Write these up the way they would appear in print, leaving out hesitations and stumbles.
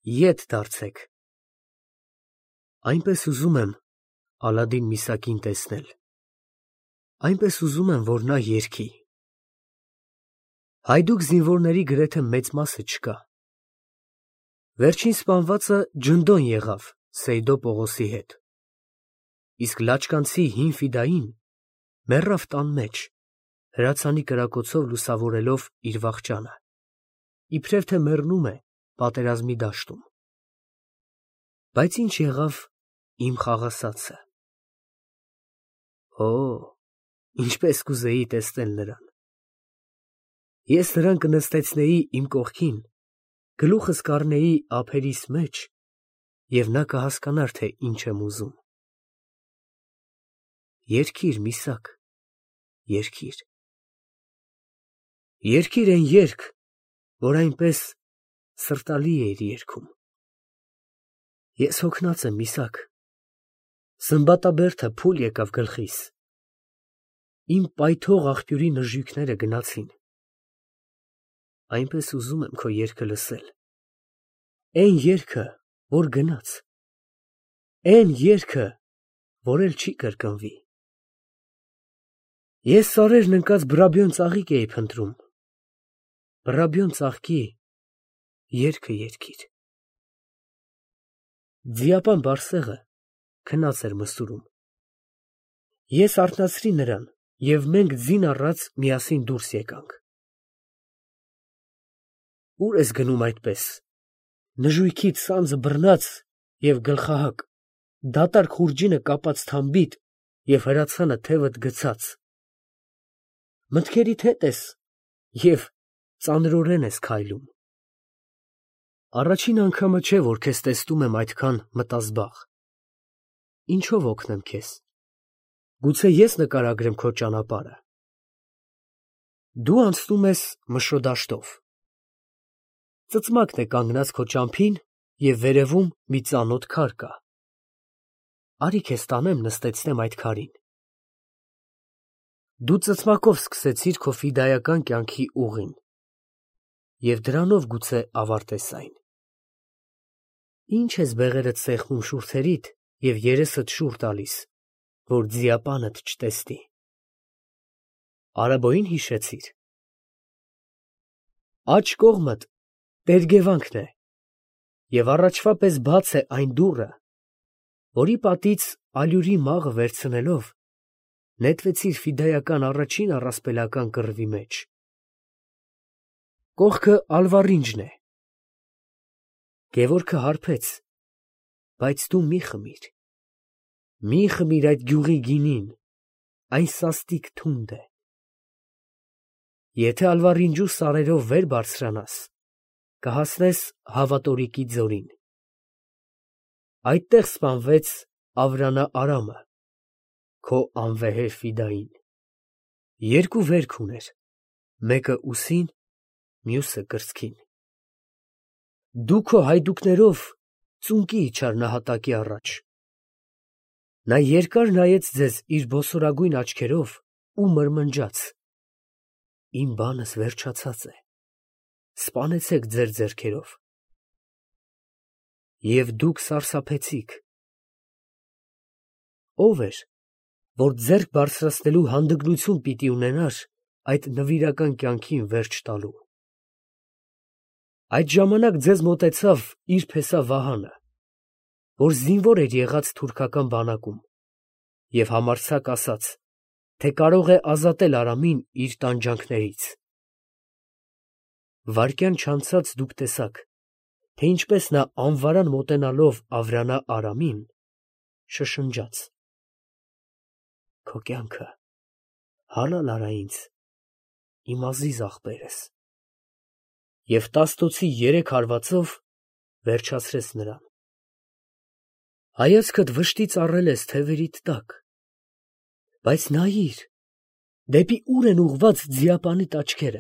Ետ դարձեք։ Այնպես ուզում եմ Ալադին Միսակին տեսնել։ Այնպես ուզում եմ, որ նա երգի։ Հայդուկ զինվորների գրեթե մեծ մասը չկա։ Վերջին սպանվածը Ջնդոն եղավ Սեյդո Պողոսի հետ։ Իսկ լաչկանցի հին ֆիդային մեռավ տան մեջ, հրացանի կրակոցով լուսավորելով իր վախճանը, իբրև թե մեռնում է պատերազմի դաշտում։ Բայց ինչ եղավ իմ խաղասացը։ Օ, ինչպես կուզեի տեսնել նրան։ Ես նրան կնստեցնեի իմ կողքին, գլուխս կառնեի ափերիս մեջ, և նա կհասկանար, թե ինչ եմ ուզում։ Երգիր, Միսակ, երգիր։ Երգիր այն երգ, որ այնպես սրտալի էիր երգում։ Ես հոգնած եմ, Միսակ, սմբատաբերդը փուլ եկավ գլխիս։ Իմ պայթող աղբյուրի նժույգները գնացին։ Այնպես ուզում եմ քո երգը լսել։ Էն երգը, որ գնաց։ Էն երգը, որ էլ չի կրկնվի։ Ես սարերն ընկած բրաբյոն ծաղիկ էի փնտրում։ Բրաբյոն ծաղկի երգը երգիր։ Ձիապան Բարսեղը քնած էր մսուրում։ Ես արթնացրի նրան, և մենք ձին առած միասին դուրս եկանք։ Ուր ես գնում այդպես, նժույգիդ սանձը բռնած և գլխահակ, դատարկ խուրջինը կապած թամբիդ և հրացանը թևդ գցած։ Մտքերիդ հետ ես և ծանրորեն ես քայլում։ Առաջին անգամը չէ, որ քեզ տեսնում եմ այդքան մտազբաղ։ Ինչով օգնեմ քեզ։ Գուցե ես նկարագրեմ քո ճանապարհը։ Դու անցնում ես Մշոդաշտով։ Ծծմակն է կանգնած քո ճամփին և վերևում մի ծանոթ քար կա։ Արի քեզ տանեմ, նստեցնեմ այդ քարին։ Դու ծծմակով սկսեցիր քո ֆիդայական կյանքի ուղին և դրանով գուցե ավարտես այն։ Ինչ ես բեղերդ սեղմում շուրթերիդ և երեսդ շուռ տալիս, որ ձիապանդ չտեսնի։ Արաբոյին հիշեցի՞ր։ Աջ կողմդ տերգևանքն է, և առաջվա պես բաց է այն դուռը, որի պատից ալյուրի մաղը վերցնելով, նետվեցիր ֆիդայական առաջին առասպելական կռվի մեջ։ Կողքը Ալվարինջն է։ Գևորգը հարբեց, բայց դու մի խմիր։ Մի խմիր այդ գյուղի գինին, այն սաստիկ թունդ է։ Եթե Ալվարինջու սարերով վեր բարձրանաս, կհասնես Հավատորիկի ձորին։ Այդտեղ սպանվեց Ավրանա Արամը, քո անվեհեր ֆիդային։ Երկու վերք ուներ, մեկը ուսին, մյուսը կրծքին։ Դու քո հայդուկներով ծունկի իջար նահատակի առաջ։ Նա երկար նայեց ձեզ իր բոսորագույն աչքերով ու մրմնջաց. «Իմ բանս վերջացած է, սպանեցեք ձեր ձեռքերով»։ Եվ դուք սարսափեցիք։ Ո՞վ էր, որ ձեռք բարձրացնելու հանդգնություն պիտի ունենար այդ նվիրական կյանքին վերջ տալու։ Այդ ժամանակ ձեզ մոտեցավ իր փեսա Վահանը, որ զինվոր էր եղած թուրքական բանակում, և համարձակ ասաց, թե կարող է ազատել Արամին իր տանջանքներից։ Վայրկյան չանցած դուք տեսաք, թե ինչպես նա անվարան մոտենալով Ավրանա Արամին, շշնջաց. «Քո կյանքը հալալ արա ինձ, իմ ազիզ աղբերս» և տաստոցի 3 հարվածով վերջացրեց նրան։ Հայացքդ վշտից առել ես թևերիդ տակ, բայց նայիր, դեպի ուր են ուղղված ձիապանիդ աչքերը։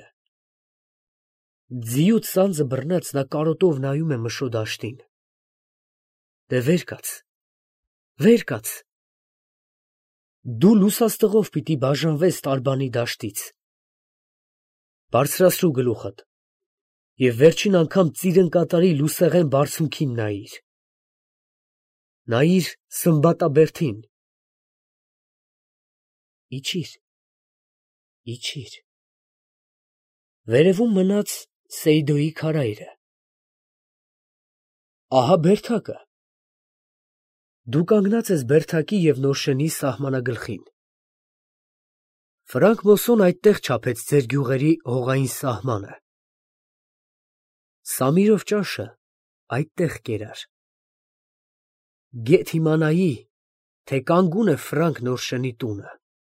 Ձիուց սանձը բռնած նա կարոտով նայում է Մշոդաշտին։ Դե վեր կաց, վեր կաց։ Դու լուսաստղով պիտի բաժանվես Տարբանի դաշտից։ Բարձրացրու գլուխդ։ և վերջին անգամ ծիրնկատարի լուսեղեն բարձունքին նայիր։ Նայիր Սմբատաբերդին։ Իջիր, իջիր։ Վերևում մնաց Սեիդոյի քարայրը։ Ահա բերդակը։ Դու կանգնած ես բերդակի և Նորշենի սահմանագլխին։ Ֆրանկ Մոսոն այդտեղ չափեց ձեր գյուղերի հողային սահմանը։ Սամիրով ճաշը այդտեղ կերար։ Գեթ իմանայի, թե կանգուն է Ֆրանկ Նորշենի տունը։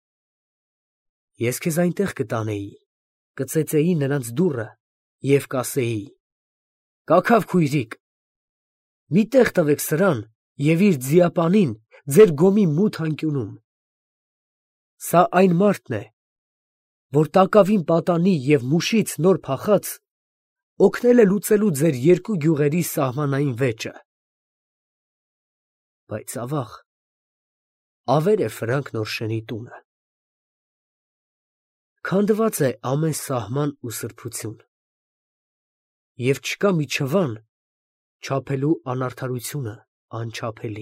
Ես քեզ այնտեղ կտանեի, կծեծեի նրանց դուռը և կասեի. «Կաքավ քույրիկ, մի տեղ տվեք սրան և իր ձիապանին ձեր գոմի մութ անկյունում։ Սա այն մարդն է, որ տակավին պատանի և մուշից նոր փախած օգնել է լուծելու ձեր երկու գյուղերի սահմանային վեճը»։ Բայց ավաղ, ավեր է Ֆրանկ Նորշենի տունը։ Քանդված է ամեն սահման ու սրբություն, և չկա մի չվան չափելու անարդարությունը անչափելի։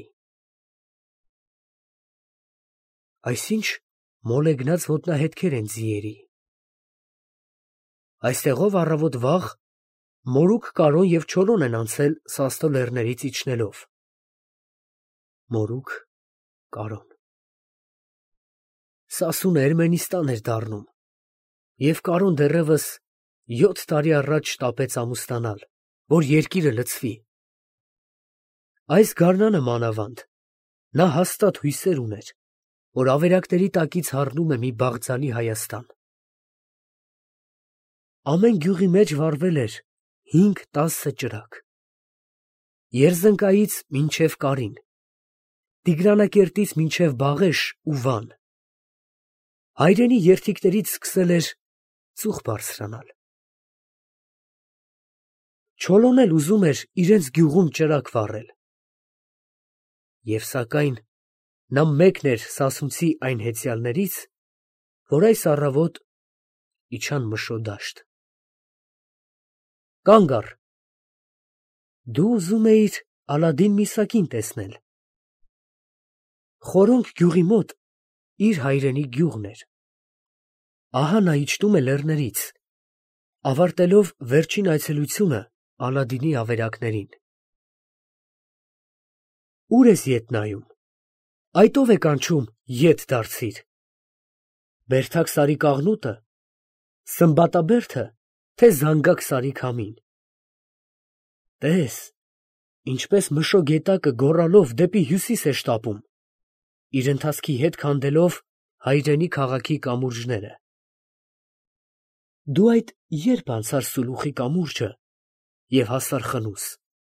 Այսինչ մոլեգնած ոտնահետքեր են ձիերի։ Այստեղով առավոտ վաղ Մորուք Կարոն և Չոլոն են անցել Սաստո լեռներից իջնելով։ Մորուք Կարոն։ Սասունը Էրմենիստան էր դառնում, և Կարոն դեռևս 7 տարի առաջ շտապեց ամուսնանալ, որ երկիրը լցվի։ Այս գարնանը մանավանդ նա հաստատ հույսեր ուներ, որ ավերակների տակից հառնում է մի բաղձալի Հայաստան։ Ամեն գյուղի մեջ վառվել էր 5-10 ճրագ։ Երզնկայից մինչև Կարին, Տիգրանակերտից մինչև Բաղեշ ու Վան։ Հայրենի երդիքներից սկսել էր ծուխ բարձրանալ։ Չոլոն էլ ուզում էր իրենց գյուղում ճրագ վառել։ Եվ սակայն նա մեկն էր սասունցի այն հեծյալներից, որ այս առավոտ իջան Մշո դաշտ։ Կանգ առ, դու ուզում էիր Ալադին Միսակին տեսնել։ Խորոնք գյուղի մոտ իր հայրենի գյուղն էր։ Ահա նա իջնում է լեռներից, ավարտելով վերջին այցելությունը Ալադինի ավերակներին։ Ո՞ւր ես ետ նայում, այդ ո՞վ է կանչում ետ դարձիր։ Բերդակ Սարի կաղնուտը, Սմբատաբերդը, թե Զանգակ Սարի քամին։ Տես, ինչպես Մշո գետակը գոռալով դեպի հյուսիս է շտապում, իր ընթացքի հետ քանդելով հայրենի քաղաքի կամուրջները։ Դու այդ ե՞րբ անցար Սուլուխի կամուրջը և հասար Խնուս։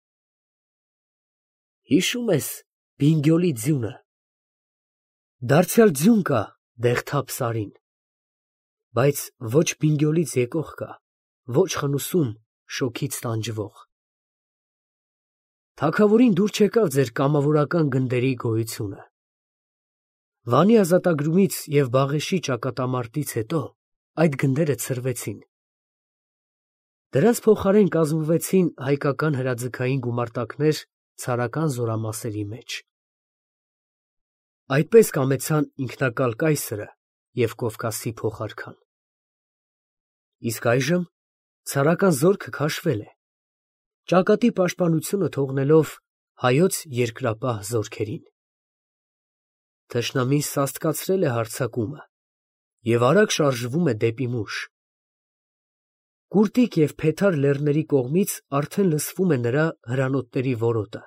Հիշո՞ւմ ես Բինգյոլի ձյունը։ Դարձյալ ձյուն կա Դեղթափ Սարին, բայց ոչ Բինգյոլից եկող կա, ոչ Խնուսում շոգից տանջվող։ Թագավորին դուր չեկավ ձեր կամավորական գնդերի գոյությունը։ Վանի ազատագրումից և Բաղեշի ճակատամարտից հետո այդ գնդերը ցրվեցին։ Դրանց փոխարեն կազմվեցին հայկական հրաձգային գումարտակներ ցարական զորամասերի մեջ։ Այդպես կամեցան ինքնակալ կայսրը և Կովկասի փոխարքան։ Իսկ այժմ ցարական զորքը քաշվել է, ճակատի պաշտպանությունը թողնելով հայոց երկրապահ զորքերին։ Թշնամին սաստկացրել է հարձակումը և արագ շարժվում է դեպի Մուշ։ Կուրտիկ և Փեթար լեռների կողմից արդեն լսվում է նրա հրանոթների որոտը։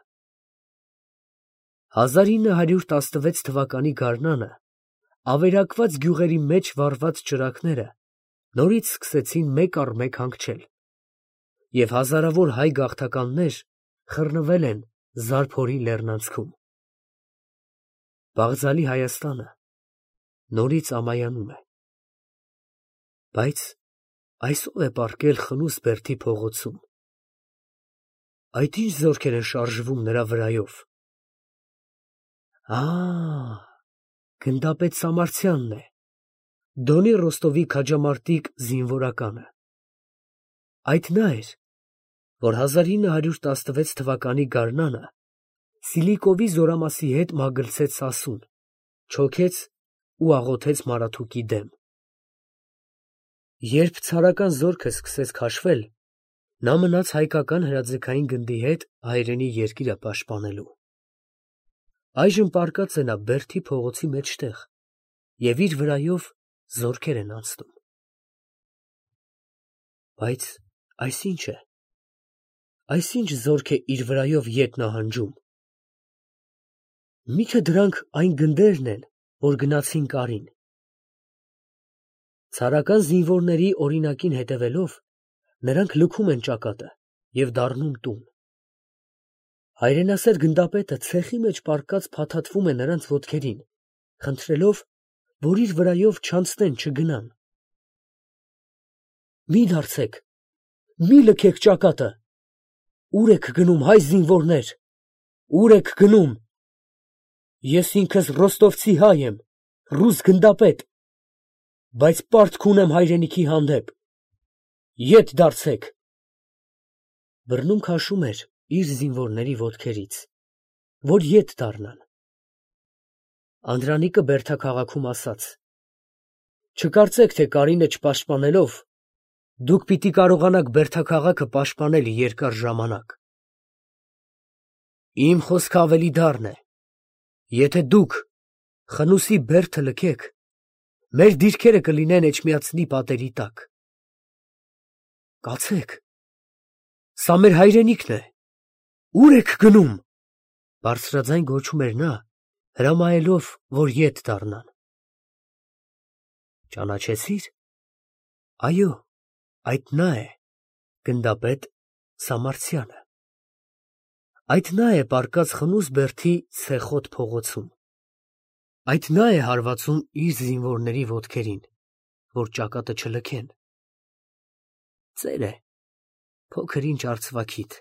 1916 թվականի գարնանը ավերակված գյուղերի մեջ վառված ճրագները նորից սկսեցին մեկ առ մեկ հանգչել, և հազարավոր հայ գաղթականներ խռնվել են Զարփորի լեռնանցքում։ Բաղձալի Հայաստանը նորից ամայանում է։ Բայց այս ո՞վ է պառկել Խնուս բերդի փողոցում։ Այդ ի՞նչ զորքեր են շարժվում նրա վրայով։ Գնդապետ Սամարցյանն է, Դոնի Ռոստովի քաջամարտիկ զինվորականը։ Այդ նա էր, որ 1916 թվականի գարնանը Սիլիկովի զորամասի հետ մագլցեց Սասուն, չոքեց ու աղոթեց Մարաթուկի դեմ։ Երբ ցարական զորքը սկսեց քաշվել, նա մնաց հայկական հրաձգային գնդի հետ հայրենի երկիրը պաշտպանելու։ Այժմ պառկած է նա Բերդի փողոցի մեջտեղ և իր վրայով զորքեր են անցնում։ Բայց այս ի՞նչ է։ Այս ի՞նչ զորք է իր վրայով ետ նահանջում։ Մի՞թե դրանք այն գնդերն են, որ գնացին Կարին։ Ցարական զինվորների օրինակին հետևելով, նրանք լքում են ճակատը և դառնում տուն։ Հայրենասեր գնդապետը ցեխի մեջ պառկած փաթաթվում է նրանց ոտքերին, խնդրելով, որ իր վրայով չանցնեն, չգնան։ Մի դարձեք, մի լքեք ճակատը։ Ուր եք գնում, հայ զինվորներ, ուր եք գնում։ Ես ինքս ռոստովցի հայ եմ, ռուս գնդապետ, բայց պարտք ունեմ հայրենիքի հանդեպ։ Ետ դարձեք։ Բռնում քաշում էր իր զինվորների ոտքերից, որ ետ դառնան։ Անդրանիկը Բերդաքաղաքում ասաց. չկարծեք, թե Կարինը չպաշտպանելով, դուք պիտի կարողանաք Բերդաքաղաքը պաշտպանել երկար ժամանակ։ Իմ խոսքը ավելի դառն է. եթե դուք Խնուսի Բերդը լքեք, մեր դիրքերը կլինեն Էջմիածնի պատերի տակ։ Կացեք, սա մեր հայրենիքն է, ուր եք գնում։ Բարձրաձայն գոչում էր նա, հրամայելով, որ ետ դառնան։ Ճանաչեցի՞ր։ Այո, այդ նա է, գնդապետ Սամարցյանը։ Այդ նա է պառկած Խնուս Բերդի ցեխոտ փողոցում։ Այդ նա է հարվածում իր զինվորների ոտքերին, որ ճակատը չլքեն։ Ծեր է, փոքր ինչ արծվաքիթ։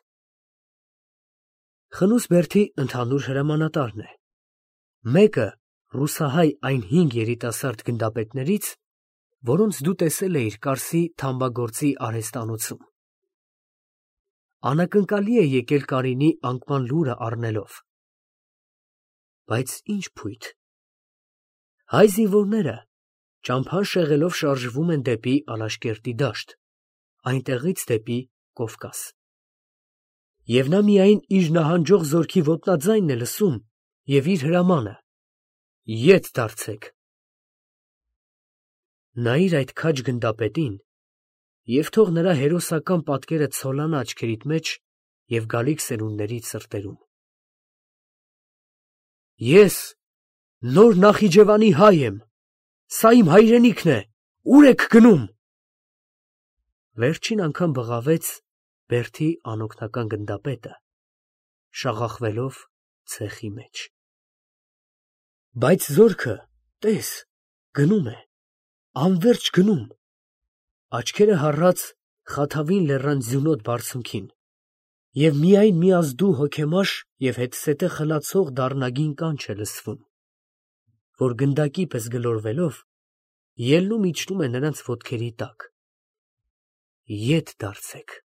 Խնուս Բերդի ընդհանուր հրամանատարն է։ Մեկը ռուսահայ այն 5 երիտասարդ գնդապետներից, որոնց դու տեսել էիր Կարսի թամբագործի արհեստանոցում։ Անակնկալի է եկել Կարինի անկման լուրը առնելով։ Բայց ինչ փույթ։ Հայ զինվորները ճամփան շեղելով շարժվում են դեպի Ալաշկերտի դաշտ, այնտեղից դեպի Կովկաս։ Եվ նա միայն իր նահանջող զորքի ոտնաձայնն է լսում և իր հրամանը. ետ դարձեք։ Նայիր այդ քաջ գնդապետին և թող նրա հերոսական պատկերը ցոլանա աչքերիդ մեջ և գալիք սերունդների սրտերում։ Ես Նոր Նախիջևանի հայ եմ, սա իմ հայրենիքն է, ուր եք գնում։ Վերջին անգամ բղավեց Բերդի անօգնական գնդապետը, շաղախվելով ցեխի մեջ։ Բայց զորքը, տես, գնում է, անվերջ գնում, աչքերը հառած Խաթավին լեռան ձյունոտ բարձունքին, և միայն մի ազդու հոգեմաշ և հետզհետե խլացող դառնագին կանչ է լսվում, որ գնդակի պես գլորվելով ելնում իջնում է նրանց ոտքերի տակ։ Ետ դարձեք։